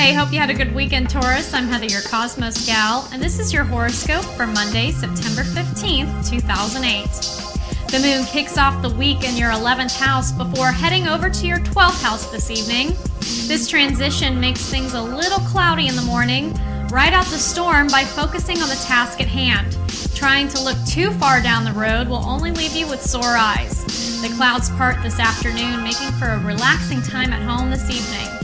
Hey, hope you had a good weekend, Taurus. I'm Heather, your Cosmos gal, and this is your horoscope for Monday, September 15th, 2008. The moon kicks off the week in your 11th house before heading over to your 12th house this evening. This transition makes things a little cloudy in the morning. Ride out the storm by focusing on the task at hand. Trying to look too far down the road will only leave you with sore eyes. The clouds part this afternoon, making for a relaxing time at home this evening.